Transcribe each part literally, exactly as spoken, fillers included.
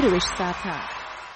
Jewish satire.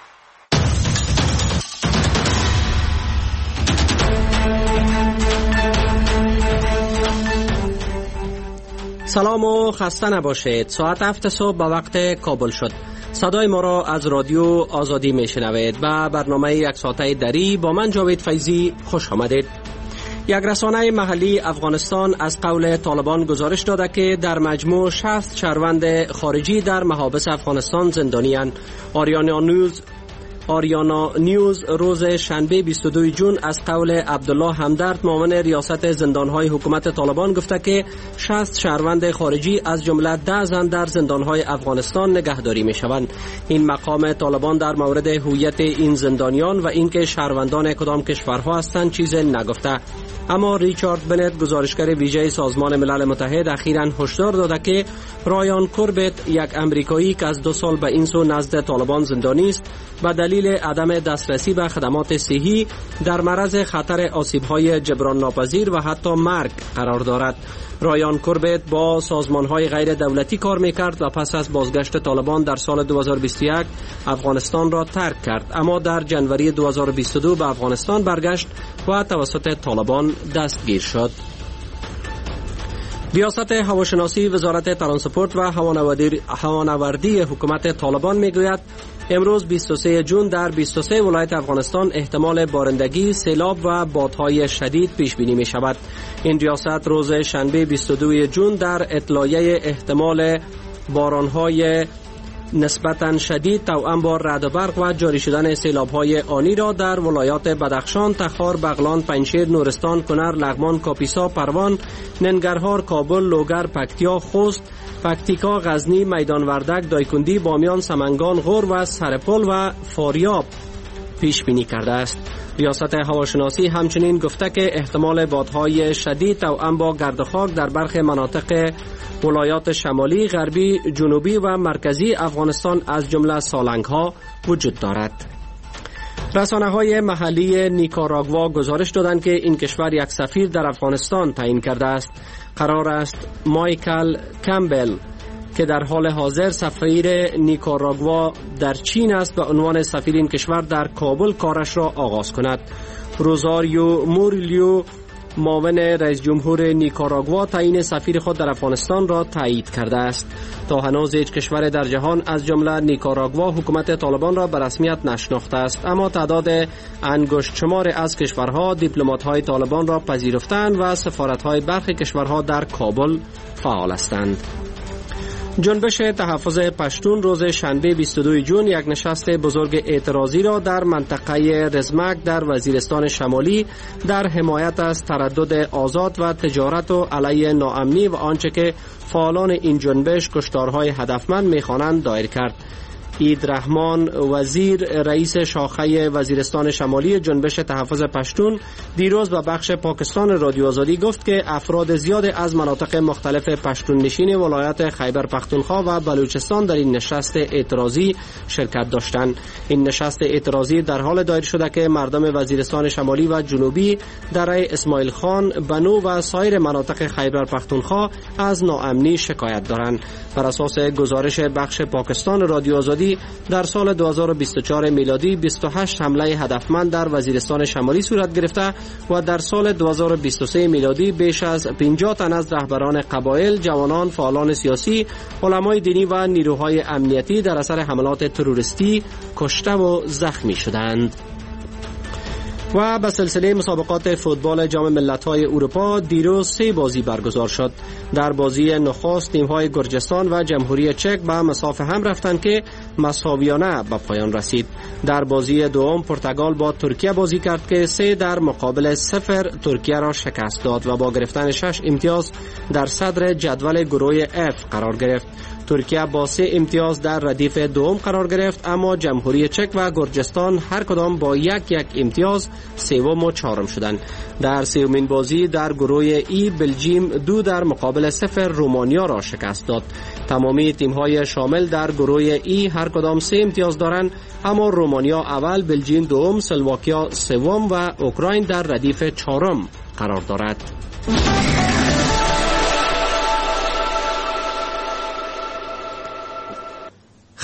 سلام و خسته نباشید. ساعت هفت صبح به وقت کابل شد. صدای ما را از رادیو آزادی میشنوید و برنامه یک ساعته دری با من جاوید فیضی خوش آمدید. یک رسانه محلی افغانستان از قول طالبان گزارش داده که در مجموع شصت شهروند خارجی در محابس افغانستان زندانی اند. آریانا نیوز آریانا نیوز روز شنبه بیست و دو ژوئن از قول عبدالله همدرد معاون ریاست زندانهای حکومت طالبان گفته که شصت شهروند خارجی از جمله ده زن در زندانهای افغانستان نگهداری می شوند. این مقام طالبان در مورد هویت این زندانیان و اینکه شهروندان کدام کشورها هستند چیز نگفته. اما ریچارد بنت گزارشگر ویژه سازمان ملل متحد اخیراً هشدار داده که رایان کوربت یک امریکایی که از دو سال به این سو نزد طالبان زندانی است به دلیل عدم دسترسی به خدمات صحی در معرض خطر آسیب‌های جبران ناپذیر و حتی مرگ قرار دارد. رایان کوربت با سازمان‌های غیر دولتی کار می‌کرد و پس از بازگشت طالبان در سال دو هزار و بیست و یک افغانستان را ترک کرد، اما در جنوری دو هزار و بیست و دو به افغانستان برگشت و توسط طالبان دستگیر شد. ریاست هواشناسی وزارت ترانسپورت و هوانوردی حکومت طالبان میگوید امروز بیست و سه ژوئن در بیست و سه ولایت افغانستان احتمال بارندگی، سیلاب و بادهای شدید پیش بینی می شود. این ریاست روز شنبه بیست و دو ژوئن در اطلاعیه احتمال بارانهای نسبتاً شدید توأم با رعد و برق و جاری شدن سیلاب‌های آنی را در ولایات بدخشان، تخار، بغلان، پنجشیر، نورستان، کنر، لغمان، کاپیسا، پروان، ننگرهار، کابل، لوگر، پکتیا، خوست، پکتیکا، غزنی، میدان وردک، دایکندی، بامیان، سمنگان، غور و سرپل و فاریاب پیش بینی کرده است. ریاست هواشناسی همچنین گفته که احتمال بادهای شدید توأم با گرد و خاک در برخی مناطق ولایات شمالی، غربی، جنوبی و مرکزی افغانستان از جمله سالنگ‌ها وجود دارد. رسانه‌های محلی نیکاراگوا گزارش دادند که این کشور یک سفیر در افغانستان تعیین کرده است. قرار است مایکل کمبل که در حال حاضر سفیر نیکاراگوا در چین است به عنوان سفیر این کشور در کابل کارش را آغاز کند. روزاریو موریلیو معاون رئیس جمهور نیکاراگوا تعیین سفیر خود در افغانستان را تایید کرده است. تا هنوز هیچ کشور در جهان از جمله نیکاراگوا حکومت طالبان را به رسمیت نشناخته است، اما تعداد انگشت شمار از کشورها دیپلمات‌های طالبان را پذیرفتند و سفارت‌های برخی کشورها در کابل فعال هستند. جنبش تحفظ پشتون روز شنبه بیست و دو ژوئن یک نشست بزرگ اعتراضی را در منطقه رزمک در وزیرستان شمالی در حمایت از تردد آزاد و تجارت و علیه ناامنی و آنچه که فعالان این جنبش کشتارهای هدفمند می‌خوانند دایر کرد. عید رحمان وزیر رئیس شاخه وزیرستان شمالی جنبش تحفظ پشتون دیروز به بخش پاکستان رادیو آزادی گفت که افراد زیاد از مناطق مختلف پشتون نشین ولایت خیبر پختونخوا و بلوچستان در این نشست اعتراضی شرکت داشتند. این نشست اعتراضی در حال دایر شده که مردم وزیرستان شمالی و جنوبی دره اسماعیل خان، بنو و سایر مناطق خیبر پختونخوا از ناامنی شکایت دارند. بر اساس گزارش بخش پاکستان رادیو آزادی در سال دو هزار و بیست و چهار میلادی بیست و هشت حمله هدفمند در وزیرستان شمالی صورت گرفته و در سال دو هزار و بیست و سه میلادی بیش از پنجاه تن از رهبران قبایل، جوانان، فعالان سیاسی، علمای دینی و نیروهای امنیتی در اثر حملات تروریستی کشته و زخمی شدند. و به سلسله مسابقات فوتبال جام ملت‌های اروپا دیروز سه بازی برگزار شد. در بازی نخست تیم‌های گرجستان و جمهوری چک به مساوی هم رفتند که مساویانه به پایان رسید. در بازی دوم پرتغال با ترکیه بازی کرد که سه در مقابل صفر ترکیه را شکست داد و با گرفتن شش امتیاز در صدر جدول گروه اف قرار گرفت. ترکیه با سه امتیاز در ردیف دوم قرار گرفت، اما جمهوری چک و گرجستان هر کدام با یک یک امتیاز سوم و چهارم شدند. در سومین بازی در گروه ای بلژیم دو در مقابل صفر رومانیا را شکست داد. تمامی تیم‌های شامل در گروه ای هر کدام سه امتیاز دارند، اما رومانیا اول، بلژیم دوم، سلواکیا سوم و اوکراین در ردیف چهارم قرار دارد.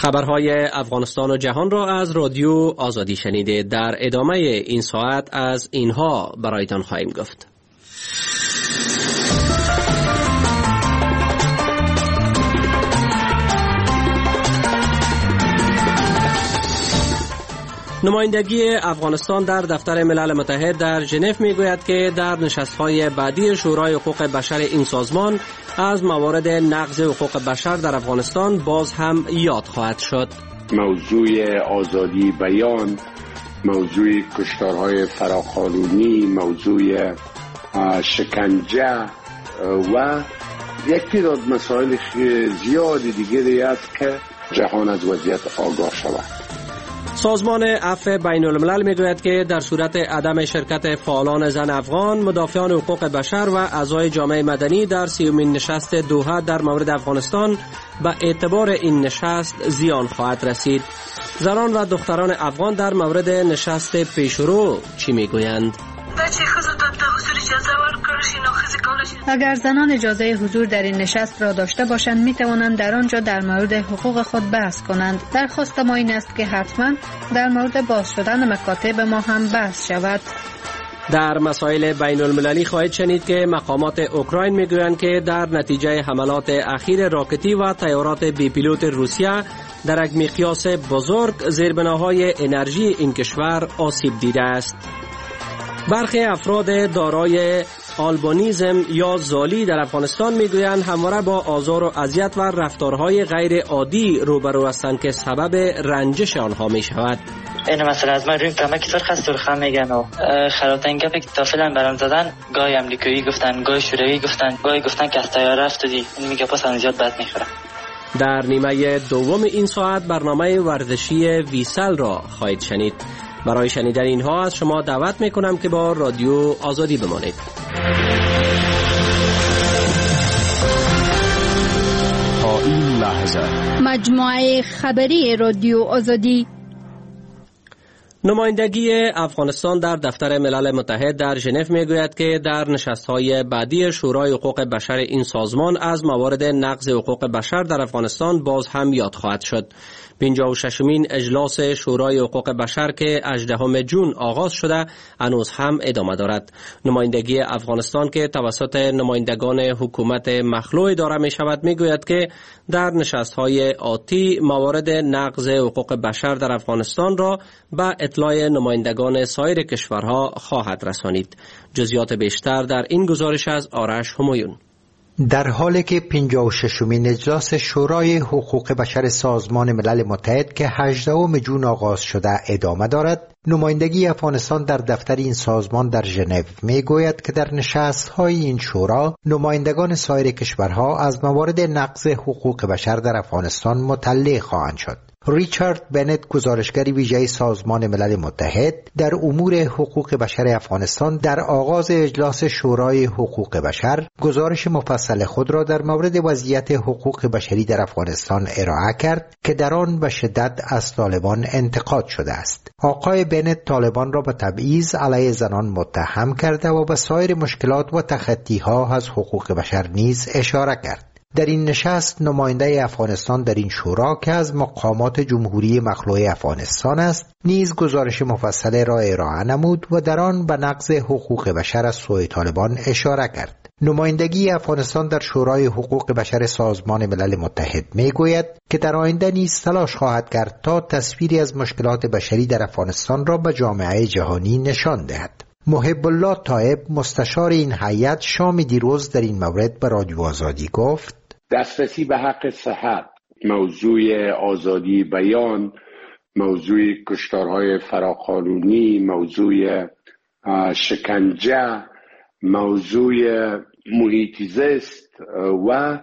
خبرهای افغانستان و جهان را از رادیو آزادی شنیده. در ادامه این ساعت از اینها برایتان خواهیم گفت. نمایندگی افغانستان در دفتر ملل متحد در ژنو میگوید که در نشست‌های بعدی شورای حقوق بشر این سازمان از موارد نقض حقوق بشر در افغانستان باز هم یاد خواهد شد. موضوع آزادی بیان، موضوع کشتارهای فراقانونی، موضوع شکنجه و یک تعداد مسائل زیاد دیگری است که جهان از وضعیت آگاه شود. سازمان عفو بین الملل میگوید که در صورت عدم شرکت فعالان زن افغان، مدافعان حقوق بشر و اعضای جامعه مدنی در سیومین نشست دوحه در مورد افغانستان به اعتبار این نشست زیان خواهد رسید. زنان و دختران افغان در مورد نشست پیشرو چی میگویند؟ اگر زنان اجازه حضور در این نشست را داشته باشند می توانند در آنجا در مورد حقوق خود بحث کنند. درخواست ما این است که حتما در مورد باز شدن مکاتب ما هم بحث شود. در مسائل بین المللی خواهید شنید که مقامات اوکراین میگویند که در نتیجه حملات اخیر راکتی و طیارات بی پیلوت روسیه در یک مقیاس بزرگ زیربناهای انرژی این کشور آسیب دیده است. برخی افراد دارای آلبانیزم یا زالی در افغانستان میگویند همواره با آزار و اذیت و رفتارهای غیر عادی روبرو هستند که سبب رنجش آنها می شود. این مثلا از من رویم کمک فرق است و میگن و خرابترین گپی که تا فعلا برام زدن گاهی امریکایی گفتن، گاهی شوروی گفتن، گاهی گفتن که از طیاره افتادی. این میگه پس ان زیاد بد میخوره. در نیمه دوم این ساعت برنامه ورزشی ویسل را خواهید شنید. برای شنیدن اینها از شما دعوت میکنم که با رادیو آزادی بمانید. تا این لحظه مجموعه خبری رادیو آزادی. نمایندگی افغانستان در دفتر ملل متحد در ژنو میگوید که در نشست‌های بعدی شورای حقوق بشر این سازمان از موارد نقض حقوق بشر در افغانستان باز هم یاد خواهد شد. پنجاه و ششمین اجلاس شورای حقوق بشر که هجدهم ژوئن آغاز شده هنوز هم ادامه دارد. نمایندگی افغانستان که توسط نمایندگان حکومت مخلوع اداره می شود می گوید که در نشست‌های آتی موارد نقض حقوق بشر در افغانستان را به اطلاع نمایندگان سایر کشورها خواهد رسانید. جزئیات بیشتر در این گزارش از آرش همایون. در حالی که پنجاه و ششمین اجلاس شورای حقوق بشر سازمان ملل متحد که هجدهم ژوئن آغاز شده ادامه دارد، نمایندگی افغانستان در دفتر این سازمان در ژنو میگوید که در نشست‌های این شورا نمایندگان سایر کشورها از موارد نقض حقوق بشر در افغانستان مطلع خواهند شد. ریچارد بنت، گزارشگر ویژه سازمان ملل متحد در امور حقوق بشر افغانستان، در آغاز اجلاس شورای حقوق بشر گزارش مفصل خود را در مورد وضعیت حقوق بشری در افغانستان ارائه کرد که در آن به شدت از طالبان انتقاد شده است. آقای بنت طالبان را به تبعیض علیه زنان متهم کرده و به سایر مشکلات و تخطی‌ها از حقوق بشر نیز اشاره کرد. در این نشست نماینده افغانستان در این شورا که از مقامات جمهوری مخلوع افغانستان است نیز گزارش مفصل را ارائه نمود و در آن به نقض حقوق بشر از سوی طالبان اشاره کرد. نمایندگی افغانستان در شورای حقوق بشر سازمان ملل متحد میگوید که در آینده نیز تلاش خواهد کرد تا تصویری از مشکلات بشری در افغانستان را به جامعه جهانی نشان دهد. محب الله طایب، مستشار این هیئت، شام دیروز در این مورد به رادیو آزادی گفت: دسترسی به حق صحت، موضوع آزادی بیان، موضوع کشتارهای فراقانونی، موضوع شکنجه، موضوع محیط زیست و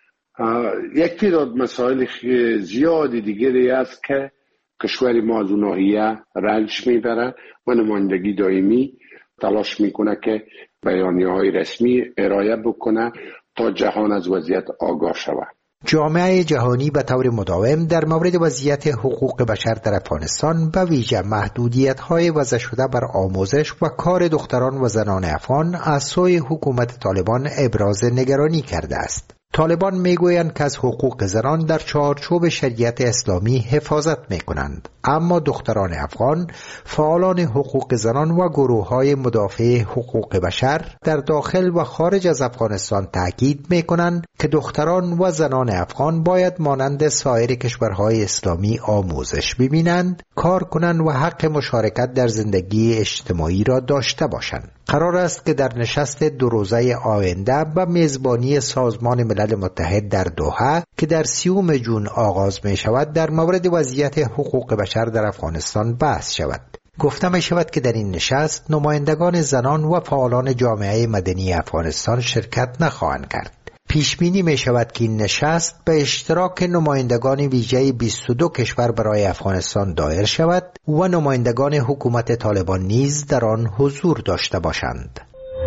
یک تعداد مسائل زیاد دیگری است که کشور ما از اون ناحیه رنج میبره و نمایندگی دائمی تلاش میکنه که بیانیه‌های رسمی ارائه بکنه تا جهان از وضعیت آگاه شود. جامعه جهانی به طور مداوم در مورد وضعیت حقوق بشر در افغانستان به ویژه محدودیت‌های وضع شده بر آموزش و کار دختران و زنان افغان از سوی حکومت طالبان ابراز نگرانی کرده است. طالبان میگویند که از حقوق زنان در چارچوب شریعت اسلامی حفاظت میکنند، اما دختران افغان، فعالان حقوق زنان و گروه‌های مدافع حقوق بشر در داخل و خارج از افغانستان تاکید میکنند که دختران و زنان افغان باید مانند سایر کشورهای اسلامی آموزش ببینند، کار کنند و حق مشارکت در زندگی اجتماعی را داشته باشند. قرار است که در نشست دو روزه آینده به میزبانی سازمان ملل متحد در دوحه که در سیوم جون آغاز می شود در مورد وضعیت حقوق بشر در افغانستان بحث شود. گفته می شود که در این نشست نمایندگان زنان و فعالان جامعه مدنی افغانستان شرکت نخواهند کرد. پیش بینی می شود که این نشست به اشتراک نمایندگان ویژه بیست و دو کشور برای افغانستان دایر شود و نمایندگان حکومت طالبان نیز در آن حضور داشته باشند.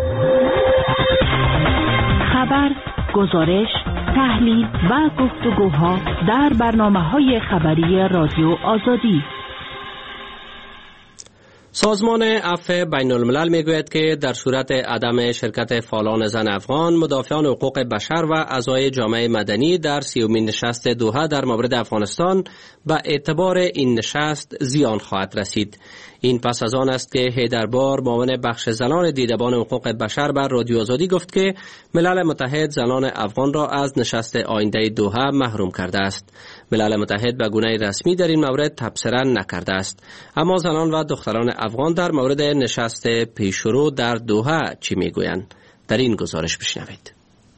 خبر، گزارش، تحلیل و گفتگوها در برنامه‌های خبری رادیو آزادی. سازمان عفو بین الملل میگوید که در صورت عدم شرکت فعالان زن افغان، مدافعان حقوق بشر و اعضای جامعه مدنی در سیومین نشست دوحه در مورد افغانستان به اعتبار این نشست زیان خواهد رسید. این پس از آن است که حیدربار معاون بخش زنان دیدبان حقوق بشر بر رادیو آزادی گفت که ملل متحد زنان افغان را از نشست آینده دوحه محروم کرده است. ملل متحد به گونه رسمی در این مورد تبصره نکرده است، اما زنان و دختران افغان در مورد نشست پیشرو در دوحه چی میگویند؟ در این گزارش بشنوید.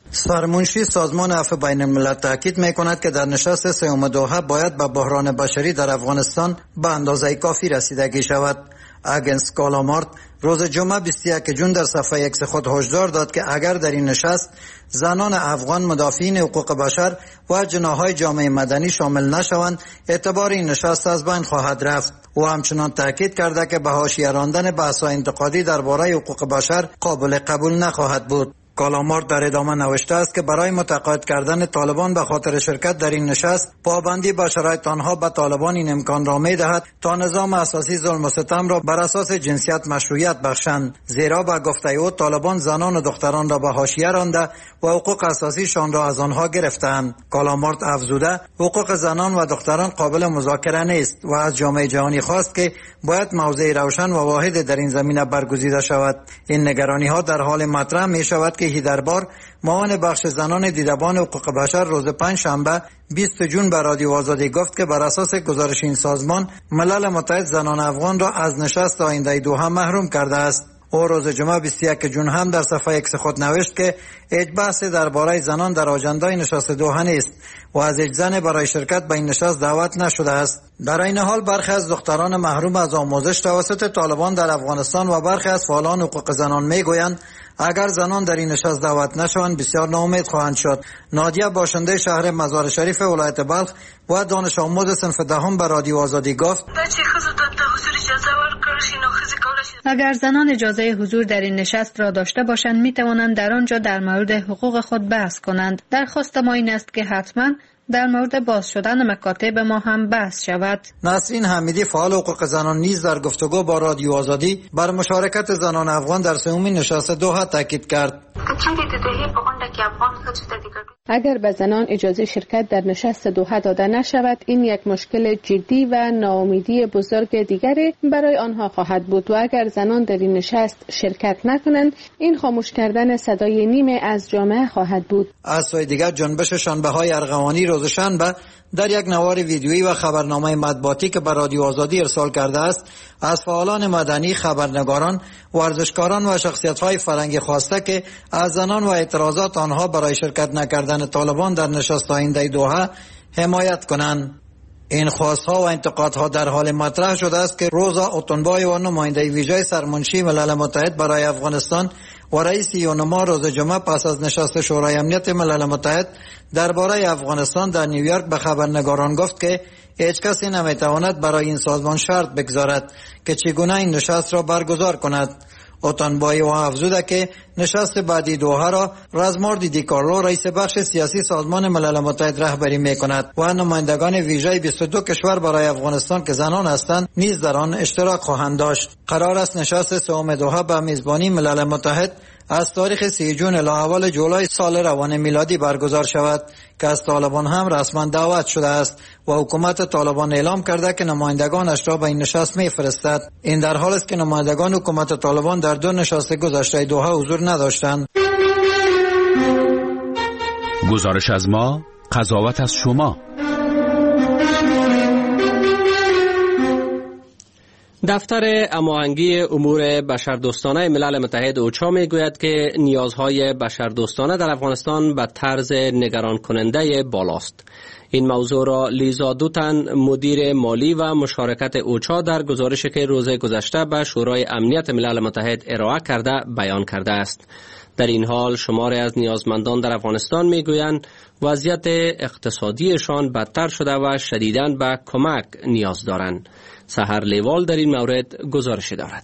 سرمنشی سازمان عفو بین الملل تاکید میکند که در نشست سوم دوحه باید به بحران بشری در افغانستان به اندازه کافی رسیدگی شود. اگنس کالامارت روز جمعه بیست و یکم ژوئن در صفحه ایکس خود هشدار داد که اگر در این نشست زنان افغان مدافعین حقوق بشر و جناح‌های جامعه مدنی شامل نشوند، اعتبار این نشست از بین خواهد رفت. او همچنان تاکید کرده که به حاشیه راندن بحث‌های انتقادی درباره حقوق بشر قابل قبول نخواهد بود. کالامارت در ادامه نوشته است که برای متقاعد کردن طالبان به خاطر شرکت در این نشست، پابندی بر شرایط آنها به طالبان این امکان را می‌دهد تا نظام اساسی ظلم و ستم را بر اساس جنسیت مشروعیت بخشند، زیرا به گفته او طالبان زنان و دختران را به حاشیه رانده و حقوق اساسیشان را از آنها گرفتند. کالامارت افزوده حقوق زنان و دختران قابل مذاکره نیست و از جامعه جهانی خواست که باید موضع روشن و واحد در این زمینه برگزیده شود. این نگرانی‌ها در حال مطرح می‌شود که هیدربار معاون بخش زنان دیدبان حقوق بشر روز پنج شنبه بیست ژوئن به رادیو آزادی گفت که بر اساس گزارش این سازمان ملل متحد زنان افغان را از نشست آینده دوحه محروم کرده است. او روز جمعه بیست و یکم ژوئن هم در صفحه ایکس خود نوشت که هیچ بحث درباره زنان در آژاندای نشست دوحه نیست و از هیچ زن برای شرکت به این نشست دعوت نشده است. در این حال برخی از دختران محروم از آموزش توسط طالبان در افغانستان و برخی از فعالان حقوق زنان میگویند اگر زنان در این نشست دعوت نشوند بسیار ناامید خواهند شد. نادیه باشنده شهر مزار شریف ولایت بلخ و دانش آموز صنف دهم به رادیو آزادی گفت اگر زنان اجازه حضور در این نشست را داشته باشند می توانند در آنجا در مورد حقوق خود بحث کنند. درخواست ما این است که حتما در مورد باز شدن مکاتب ما هم بحث شود. نسرین حمیدی فعال حقوق زنان نیز در گفتگو با رادیو آزادی بر مشارکت زنان افغان در سومین نشست دوحه تاکید کرد. اگر به زنان اجازه شرکت در نشست دوحه داده نشود، این یک مشکل جدی و ناامیدی بزرگ دیگری برای آنها خواهد بود و اگر زنان در این نشست شرکت نکنند، این خاموش کردن صدای نیمه از جامعه خواهد بود. از سوی دیگر جنبش شنبه‌های ارغوانی روز شنبه در یک نوار ویدیویی و خبرنامه مطبوعاتی که به رادیو آزادی ارسال کرده است، از فعالان مدنی، خبرنگاران، ورزشکاران و شخصیت‌های فرهنگی خواسته که از زنان و اعتراضات آنها برای شرکت نکردن طالبان در نشست آینده دوحه حمایت کنند. این خواست‌ها و انتقادها در حال مطرح شده است که روزا اوتونبای و نماینده ویژه سرمنشی ملل متحد برای افغانستان و رئیس یونما روز جمعه پس از نشست شورای امنیت ملل متحد درباره افغانستان در نیویورک به خبرنگاران گفت که هیچ کسی نمیتواند برای این سازمان شرط بگذارد که چگونه این نشست را برگزار کند. اوتانبایی و افزوده که نشست بعدی دوحه را رزماردی دیکارلو رئیس بخش سیاسی سازمان ملل متحد رهبری میکند و نمایندگان ویژه بیست و دو کشور برای افغانستان که زنان هستند نیز در آن اشتراک خواهند داشت. قرار است نشست سوم دوحه به میزبانی ملل متحد از تاریخ سی جون الی اول جولای سال روان میلادی برگزار شود که از طالبان هم رسما دعوت شده است و حکومت طالبان اعلام کرده که نمایندگانش را به این نشست می‌فرستد. این در حالی است که نمایندگان حکومت طالبان در دو نشست گذشته دوحه حضور نداشتند. گزارش از ما، قضاوت از شما. دفتر هماهنگی امور بشردوستانه ملل متحد اوچا میگوید که نیازهای بشردوستانه در افغانستان به طرز نگران کننده بالاست. این موضوع را لیزا دوتن، مدیر مالی و مشارکت اوچا، در گزارشی که روز گذشته به شورای امنیت ملل متحد ارائه کرده بیان کرده است. در این حال شماری از نیازمندان در افغانستان میگویند وضعیت اقتصادیشان بدتر شده و شدیداً به کمک نیاز دارند. سحر لیوال در این مورد گزارشی دارد.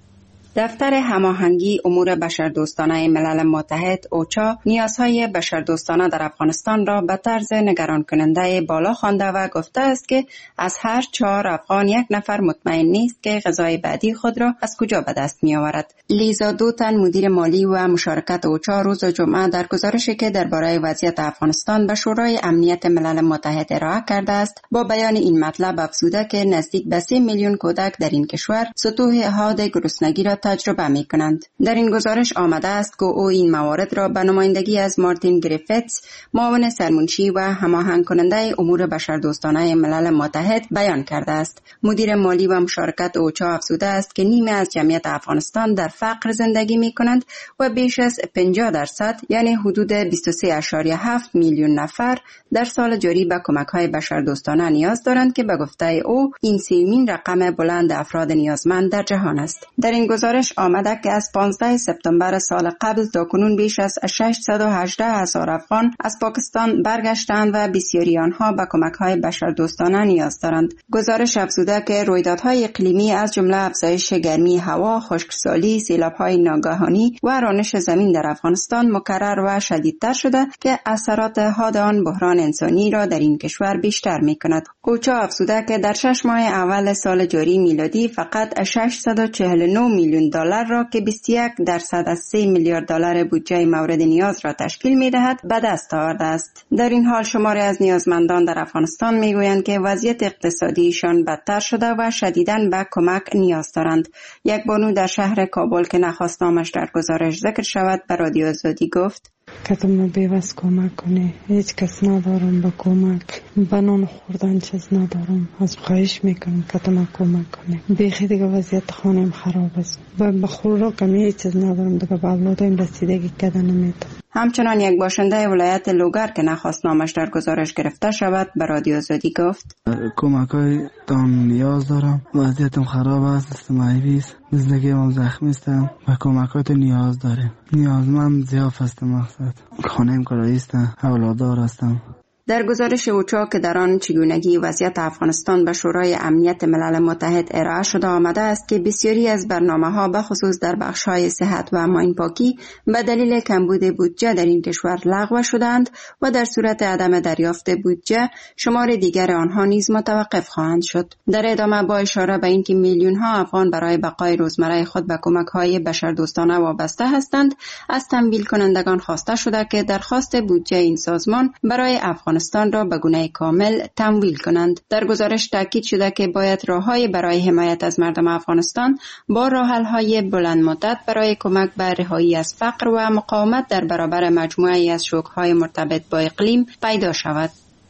دفتر هماهنگی امور بشردوستانه ملل متحد اوچا نیازهای بشردوستانه در افغانستان را به طرز نگران کننده بالا خوانده و گفته است که از هر چهار افغان یک نفر مطمئن نیست که غذای بعدی خود را از کجا به دست می آورد. لیزا دوتن، مدیر مالی و مشارکت اوچا، روز جمعه در گزارشی که درباره وضعیت افغانستان به شورای امنیت ملل متحد ارائه کرده است، با بیان این مطلب افزوده که نزدیک به سه میلیون کودک در این کشور سطوح حاد گرسنگی را تجربه می کنند. در این گزارش آمده است که او این موارد را به نمایندگی از مارتین گریفتس، معاون سرمنشی و هماهنگ کننده امور بشردوستانه ملل متحد، بیان کرده است. مدیر مالی و مشارکت اوچا افزوده است که نیمه از جمعیت افغانستان در فقر زندگی می کنند و بیش از پنجاه درصد یعنی حدود بیست و سه ممیز هفت میلیون نفر در سال جاری به کمک‌های بشردوستانه نیاز دارند که به گفته او این سومین رقم بلند افراد نیازمند در جهان است. در این گزارش آمده که از پانزده سپتامبر سال قبل تا کنون بیش از ششصد و هجده هزار افغان از پاکستان برگشتند و بسیاری آنها به کمک‌های بشردوستانه نیاز دارند. گزارش افزوده که رویدادهای اقلیمی از جمله افزایش گرمی هوا، خشکسالی، سیلاب‌های ناگهانی و رانش زمین در افغانستان مکرر و شدیدتر شده که اثرات حاد آن بحران انسانی را در این کشور بیشتر می‌کند. اوچا افزوده که در شش ماه اول سال جاری میلادی فقط ششصد و چهل و نه میلیون دلار را که بیست و یک درصد از سه میلیارد دلار بودجه مورد نیاز را تشکیل می‌دهد به دست آورده است. در این حال شماری از نیازمندان در افغانستان می‌گویند که وضعیت اقتصادیشان بدتر شده و شدیداً به کمک نیاز دارند. یک بانو در شهر کابل که نخواست نامش در گزارش ذکر شود به رادیو آزادی گفت: کتم بیوست کمک کنه، هیچ کس ندارم با کمک، بنان خوردن چیز ندارم، از خواهش میکنم کتم کمک کنه. بیخی دیگه وضعیت خانم خراب است، به خوراک کمی هیچ چیز ندارم دیگه، به اولادایم رسیدگی کردن نمیتونم. همچنان یک باشنده ولایت لوگر که نخواست نامش در گزارش گرفته شود به رادیو آزادی گفت: کمک‌های تام نیاز دارم، وضعیتم خراب است، استماعی است، زندگیم زخمی استم و کمکات نیاز دارم. نیازمند ضعف هستم، مقصد خانه‌ام کرایی است، اولاددار هستم. در گزارش اوچا که در آن چگونگی وضعیت افغانستان به شورای امنیت ملل متحد ارائه شده آمده است که بسیاری از برنامه‌ها به خصوص در بخش‌های صحت و ماین پاکی به دلیل کمبود بودجه در این کشور لغو شدند و در صورت عدم دریافت بودجه شمار دیگر آنها نیز متوقف خواهند شد. در ادامه با اشاره به اینکه میلیون‌ها افغان برای بقای روزمره خود به کمک‌های بشردوستانه وابسته هستند، از تمویل کنندگان خواسته شده که درخواست بودجه این سازمان برای افغان افغانستان را به گونه کامل تمویل کنند. در گزارش تاکید شده که باید راه‌های برای حمایت از مردم افغانستان با راه‌حل‌های بلند مدت برای کمک به رهایی از فقر و مقاومت در برابر مجموعه‌ای از شوک‌های مرتبط با اقلیم پیدا شود.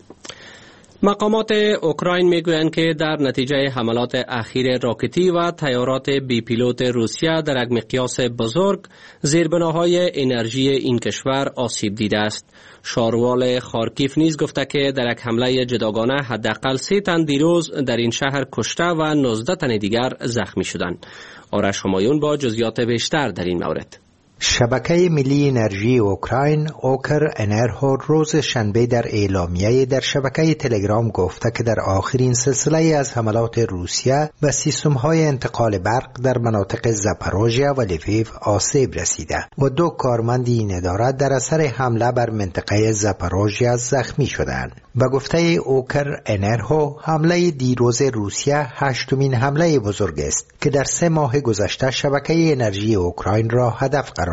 مقامات اوکراین میگویند که در نتیجه حملات اخیر راکتی و تیارات بی پیلوت روسیه در یک مقیاس بزرگ زیربناهای انرژی این کشور آسیب دیده است. شاروال خارکیف نیز گفته که در یک حمله جداگانه حداقل سه تن دیروز در این شهر کشته و نوزده تن دیگر زخمی شدند. آرش همایون با جزئیات بیشتر در این مورد. شبکه ملی انرژی اوکراین اوکر انرژو روز شنبه در اعلامیه در شبکه تلگرام گفته که در آخرین سلسله از حملات روسیه به سیستم‌های انتقال برق در مناطق زاپاروژیا و لیویو آسیب رسیده و دو کارمند این اداره در اثر حمله بر منطقه زاپاروژیا زخمی شدند. به گفته اوکر انرژو حمله دیروز روسیه هشتمین حمله بزرگ است که در سه ماه گذشته شبکه انرژی اوکراین را هدف قرار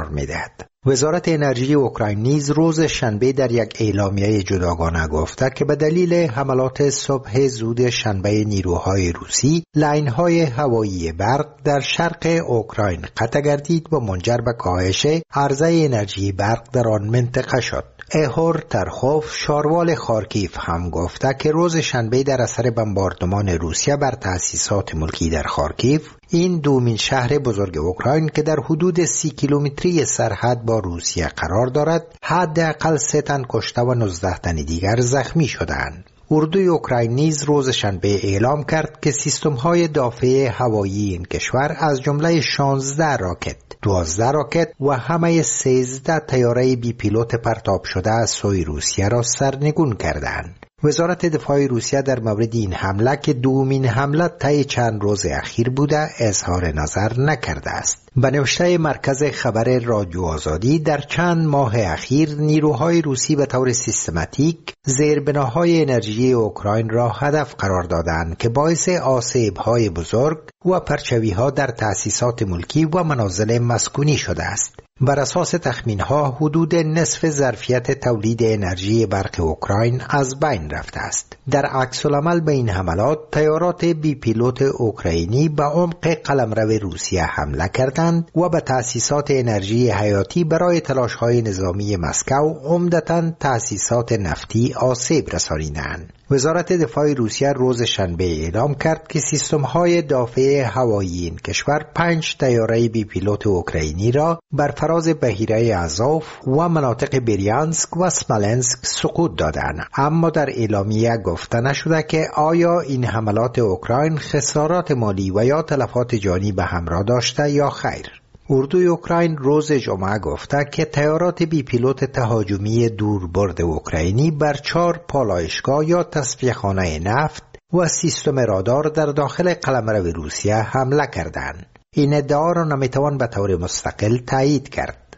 قرار می‌دهد. وزارت انرژی اوکراین نیز روز شنبه در یک اعلامیه جداگانه گفته که به دلیل حملات صبح زود شنبه نیروهای روسی لاین‌های هوایی برق در شرق اوکراین قطع گردید و منجر به کاهش عرضه انرژی برق در آن منطقه شد. ایهور ترخوف شاروال خارکیف هم گفته که روز شنبه در اثر بمباردمان روسیه بر تأسیسات ملکی در خارکیف، این دومین شهر بزرگ اوکراین که در حدود سی کیلومتری سرحد با روسیه قرار دارد، حداقل سه تن کشته و نوزده تن دیگر زخمی شدند. اردوی اوکراین نیز روز شنبه اعلام کرد که سیستم‌های دافع هوایی این کشور از جمله شانزده راکت، دوازده راکت و همه سیزده طیاره بی پیلوت پرتاب شده از سوی روسیه را سرنگون کردند. وزارت دفاع روسیه در مورد این حمله که دومین حمله طی چند روز اخیر بوده اظهار نظر نکرده است. به نوشته مرکز خبر رادیو آزادی، در چند ماه اخیر نیروهای روسی به طور سیستماتیک زیربناهای انرژی اوکراین را هدف قرار دادند که باعث آسیب‌های بزرگ و پرچوی‌ها در تأسیسات ملکی و منازل مسکونی شده است. بر اساس تخمین‌ها حدود نصف ظرفیت تولید انرژی برق اوکراین از بین رفته است. در عکس العمل به این حملات، طیارات بی پیلوت اوکراینی به عمق قلمرو روسیه حمله کردند و به تأسیسات انرژی حیاتی برای تلاش‌های نظامی مسکو، عمدتاً تأسیسات نفتی، آسیب رسانیدند. وزارت دفاع روسیه روز شنبه اعلام کرد که سیستم‌های دافع هوایی این کشور پنج طیاره بی پیلوت اوکراینی را بر فراز بحیره آزوف و مناطق بریانسک و سمالنسک سقوط دادند، اما در اعلامیه گفته نشده که آیا این حملات اوکراین خسارات مالی و یا تلفات جانی به همراه داشته یا خیر. اردوی اوکراین روز جمعه گفته که طیارات بی پیلوت تهاجمی دوربرد اوکراینی بر چهار پالایشگاه یا تصفیه‌خانه نفت و سیستم رادار در داخل قلمرو روسیه حمله کردند. این ادعا را نمیتوان به طور مستقل تایید کرد.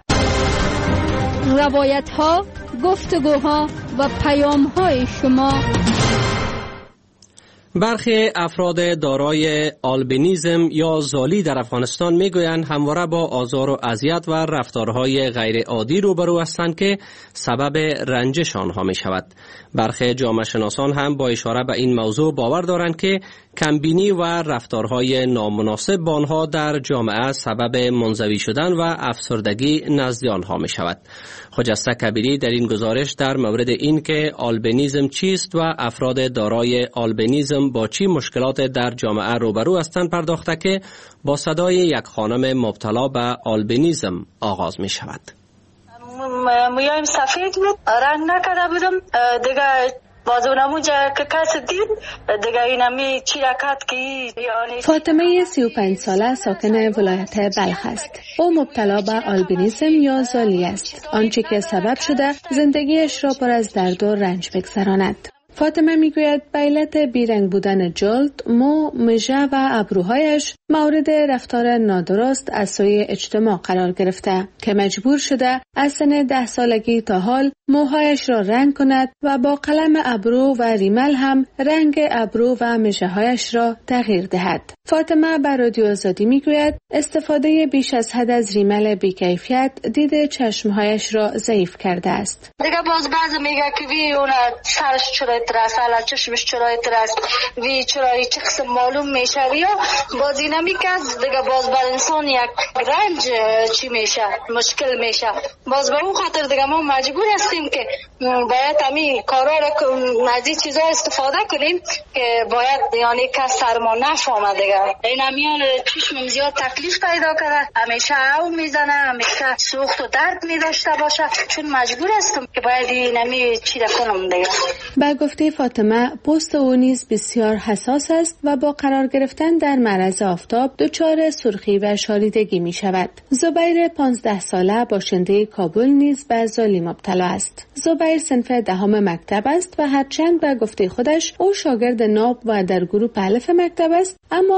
روایت‌ها، گفتگوها و پیام‌های شما. برخی افراد دارای آلبینیزم یا زالی در افغانستان میگویند همواره با آزار و اذیت و رفتارهای غیر عادی روبرو هستند که سبب رنجش آنها می شود. برخی جامعه شناسان هم با اشاره به این موضوع باور دارند که کمبینی و رفتارهای نامناسب با آنها در جامعه سبب منزوی شدن و افسردگی نزد آنها می شود. خجسته کبیری در این گزارش در مورد این که آلبینیزم چیست و افراد دارای آلبینیزم با چی مشکلات در جامعه روبرو هستند پرداخته که با صدای یک خانم مبتلا به آلبینیزم آغاز می شود. مویایم سفید بود، رنگ نکرده بودم دیگه. بازونمو جا که کس دید دیگه اینمی چی رکت که یعنی. فاطمه سی و پنج ساله ساکن ولایت بلخ است. او مبتلا به آلبینیسم یا زالی است، آنچه که سبب شده زندگیش را پر از درد و رنج بگذراند. فاطمه میگوید به علت بیرنگ بودن جلد، مو، مژه و ابروهایش مورد رفتار نادرست از سوی اجتماع قرار گرفته که مجبور شده از سن ده سالگی تا حال موهایش را رنگ کند و با قلم ابرو و ریمل هم رنگ ابرو و مژه‌هایش را تغییر دهد. فاطمه بر رادیو آزادی میگوید استفاده بیش از حد از ریمل بی‌کیفیت دید چشمهایش را ضعیف کرده است. دیگه باز بعضی میگه که وی اون سرش چرا ترس، حالا چشمش چرا ترس، وی چرا چه قسم معلوم میشه یا باز اینا میگه دیگه باز بر انسان یک رنج چی میشه، مشکل میشه. باز به اون خاطر دیگه ما مجبور هستیم که باید همین کارا را از این چیزا استفاده کنیم که باید یعنی که سرما نفهمه دیگه. این همیان چشمم زیاد تکلیف پیدا کرده، همیشه او میزنه، همیشه سوخت و درد میداشته باشه، چون مجبور هستم که باید این همی چی را کنم دیگه. با گفته فاطمه پوست او نیز بسیار حساس است و با قرار گرفتن در معرض آفتاب دچار سرخی و شاریدگی می شود. زبیر پانزده ساله باشنده کابل نیز به زالی مبتلا است. زبیر صنف دهم مکتب است و هرچند به گفته خودش او شاگرد ناب و در گروه الف مکتب است، اما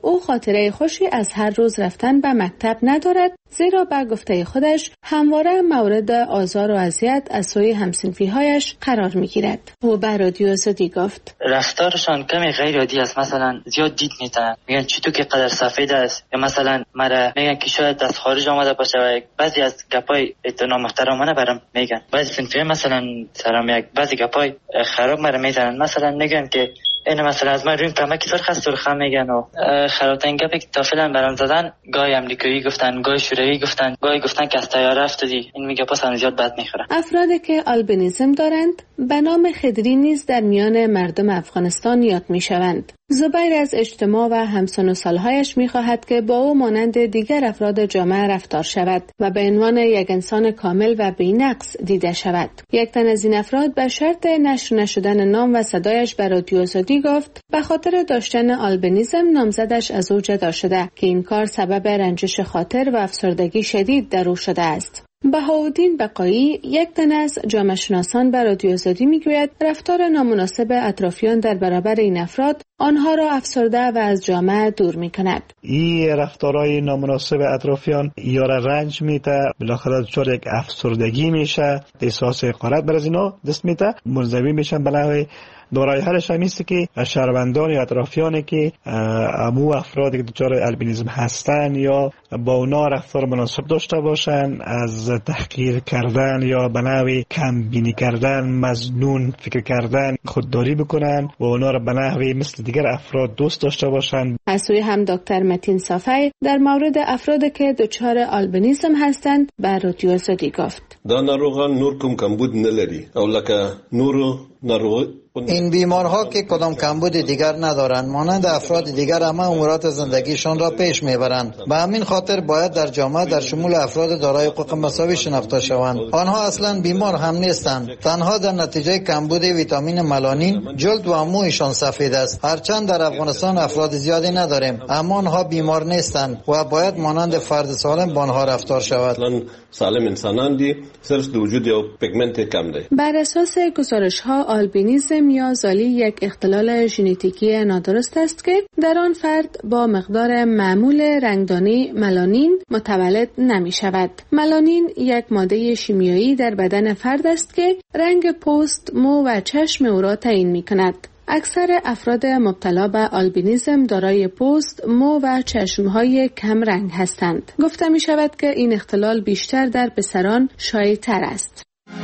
او خاطره خوشی از هر روز رفتن به مکتب ندارد، زیرا به گفته خودش همواره مورد آزار و اذیت از سوی همسنفی‌هایش قرار می‌گیرد. او به رادیو آزادی گفت رفتارشان کمی غیر عادی است. مثلا زیاد دید میتونن، میگن چی تو که قدر سفید است، یا مثلا مرا میگن که شاید از خارج آمده باشه و بعضی از گپای نامحترمانه برام میگن. بعضی صنفی مثلا سرام یک بعضی گپای خراب مرا میزنن، مثلا میگن که این مثلا از من رویم کمکی سرخ است سرخم میگن و خرابترین گپی که تا فعلا برام زدن گاهی امریکایی گفتن، گاهی شوروی گفتن، گاهی گفتن که از طیاره افتادی. این میگه پس هم زیاد بد میخوره. افرادی که آلبینیسم دارند به نام خدری نیز در میان مردم افغانستان یاد میشوند. زبیر از اجتماع و همسن و سالهایش میخواهد که با او مانند دیگر افراد جامعه رفتار شود و به عنوان یک انسان کامل و بی‌نقص دیده شود. یک تن از این افراد به شرط نشر نشدن نام و صدایش بر رادیو آزادی گفت به خاطر داشتن آلبینیسم نامزدش از او جدا شده که این کار سبب رنجش خاطر و افسردگی شدید در او شده است. بهاءالدین بقایی، یک تن از جامعه شناسان به رادیو آزادی میگوید رفتار نامناسب اطرافیان در برابر این افراد آنها را افسرده و از جامعه دور میکند. این رفتارهای نامناسب اطرافیان یا را رنج میده، بالاخره دچار یک افسردگی میشه، احساس حقارت بر از اینا دست میده، منزوی میشن. بلکه دارای حلش هم است که شهروندان یا اطرافیانی که امو افرادی که دچار البینیسم هستن یا با اونا رفتار مناسب داشته باشن، از تحقیر کردن یا به نحوی کم بینی کردن، مظنون فکر کردن خودداری بکنن و اونا را به نحوی مثل دیگر افراد دوست داشته باشن. از سوی هم دکتر متین صافی در مورد افرادی که دچار آلبینیسم هستند به رادیو آزادی گفت دا ناروغان نور کوم کمبود نلري او لکه نورو ناروغ. این بیمارها که کدام کمبود دیگر ندارند، مانند افراد دیگر همه امورات زندگیشان را پیش میبرند. به همین خاطر باید در جامعه در شمول افراد دارای حقوق مساوی شناخته شوند. آنها اصلا بیمار هم نیستند، تنها در نتیجه کمبود ویتامین ملانین جلد و مویشان سفید است. هرچند در افغانستان افراد زیادی نداریم، اما آنها بیمار نیستند و باید مانند فرد سالم با آنها رفتار شود. سالم انسانان دی صرف د وجود یو پیگمنت کم دی. بر اساس گزارش‌ها آلبینیسم یا زالی یک اختلال ژنتیکی نادرست است که در آن فرد با مقدار معمول رنگدانی ملانین متولد نمی شود. ملانین یک ماده شیمیایی در بدن فرد است که رنگ پوست، مو و چشم او را تعیین می کند. اکثر افراد مبتلا به آلبینیسم دارای پوست، مو و چشمهای کم رنگ هستند. گفته می شود که این اختلال بیشتر در پسران شایع تر است.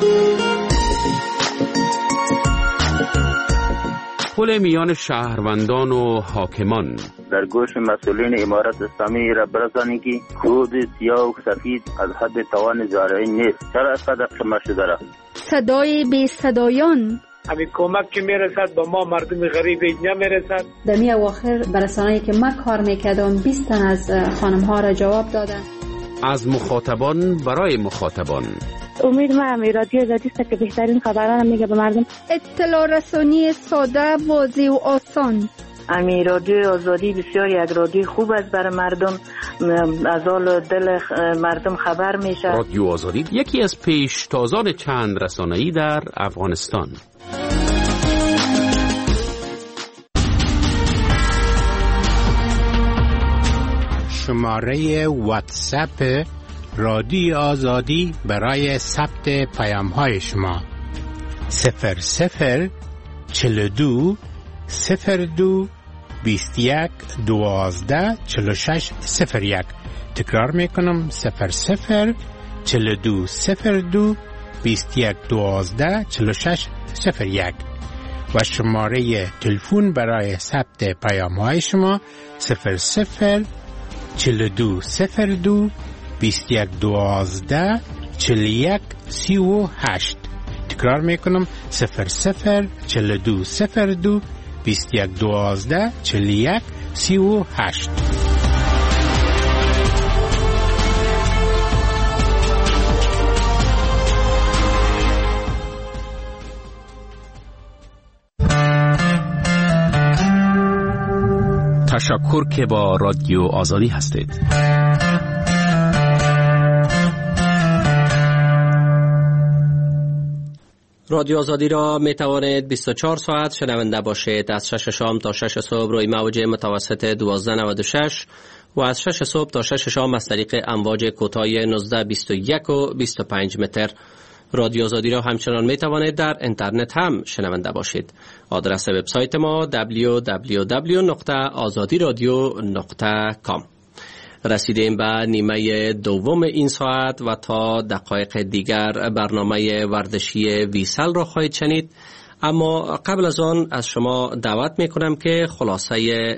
پل میان شهروندان و حاکمان در گوش مسئولین امارت اسلامی را برسانید که خود سیاه و سفید از حد توان زارعین نیست. چرا صدق شما شده را صدای بی صدایان همین کمک که میرسد با ما مردم غریب اینجا میرسد. در می اواخر برسانه‌ای که من کار میکردم بیست تن از خانم ها را جواب دادن. از مخاطبان برای مخاطبان. امید من رادیو آزادی است که بهترین خبران میگه به مردم. اطلاع رسانی ساده، واضح و آسان. امی رادیو آزادی بسیار یک رادیو خوب است برای مردم، از حال دل مردم خبر میشه. رادیو آزادی یکی از پیشتازان چند رسانه‌ای در افغانستان. شماره واتساپ رادیو آزادی برای ثبت پیام‌های شما صفر صفر چهل و دو صفر دو بیست و یک دوازده چهل و شش صفر یک. تکرار میکنم صفر صفر چهل و دو صفر دو بیست و یک دوازده چهل و شش صفر یک و شماره تلفن برای ثبت پیام‌های شما صفر صفر چهل و دو صفر دو بیست و یک دوازده چهل و یک سی و هشت. تکرار میکنم صفر صفر چهل و دو صفر دو بیست و یک دوازده چهل و یک سی و هشت. تشکر که با رادیو آزادی هستید. رادیو آزادی را می توانید بیست و چهار ساعت شنونده باشید. از شش شام تا شش صبح روی موج متوسط دوازده نود و شش و از شش صبح تا شش شام از طریق امواج کوتاه نوزده بیست و یک و بیست و پنج متر. رادیو آزادی را همچنان می توانید در اینترنت هم شنونده باشید. آدرس وبسایت ما دبلیو دبلیو دبلیو دات آزادی رادیو دات کام. رسیدیم به نیمه دوم این ساعت و تا دقایق دیگر برنامه ورزشی ویسل را خواهید شنید، اما قبل از آن از شما دعوت می کنم که خلاصه